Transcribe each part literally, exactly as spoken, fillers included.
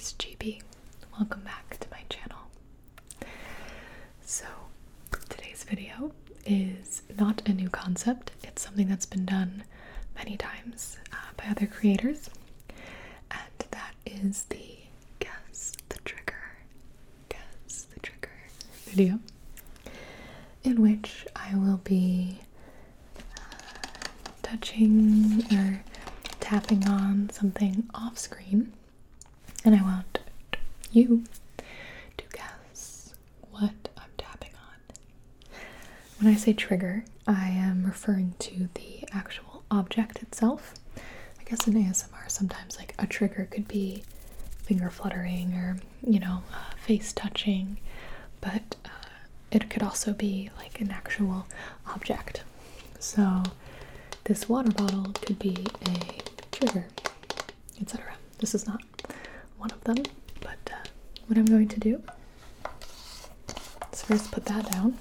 is G B. Welcome back to my channel. So, today's video is not a new concept. It's something that's been done many times uh, by other creators, and that is the Guess the Trigger, Guess the Trigger video, in which I will be uh, touching or tapping on something off screen, and I want you to guess what I'm tapping on. When I say trigger, I am referring to the actual object itself. I guess in A S M R sometimes like a trigger could be finger fluttering or, you know, uh, face touching, but uh, it could also be like an actual object. So this water bottle could be a trigger, et cetera. This is not one of them, but uh, what I'm going to do is first put that down,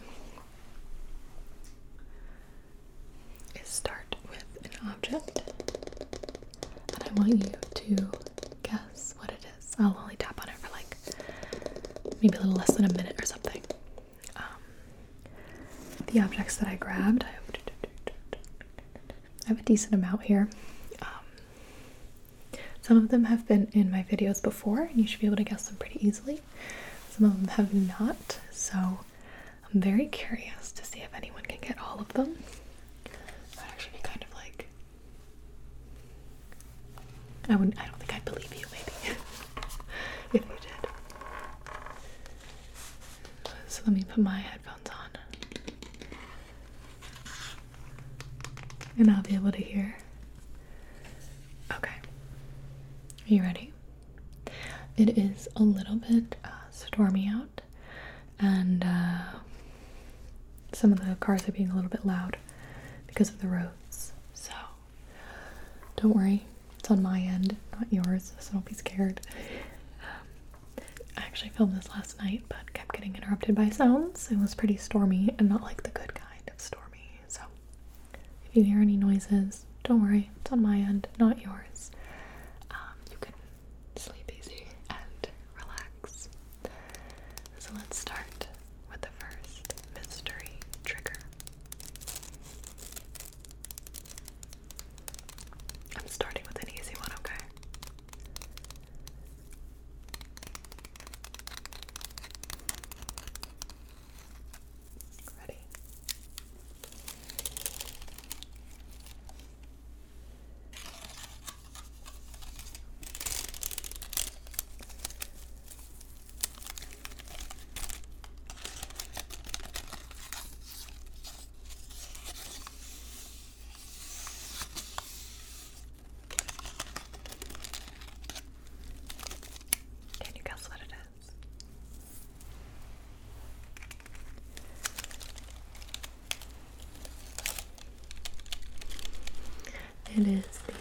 is start with an object, and I want you to guess what it is. I'll only tap on it for like maybe a little less than a minute or something. Um, the objects that I grabbed, I have I have a decent amount here. Um, some of them have been in my videos before, and you should be able to guess them pretty easily. Some of them have not, so I'm very curious to see if anyone can get all of them. That would actually be kind of like, I wouldn't. I don't think I'd believe you, maybe, if you did. So let me put my headphones on, and I'll be able to hear. Okay. Are you ready? It is a little bit uh, stormy out, and uh, some of the cars are being a little bit loud because of the roads. So don't worry, it's on my end, not yours, so don't be scared. Um, I actually filmed this last night, but kept getting interrupted by sounds. It was pretty stormy, and not like the good kind of stormy. So if you hear any noises, don't worry, it's on my end, not yours. Um, you can sleep easy and relax. So let's start with the first mystery trigger. I'm starting with an easy one, okay? Ready? Can you guess what it is? It is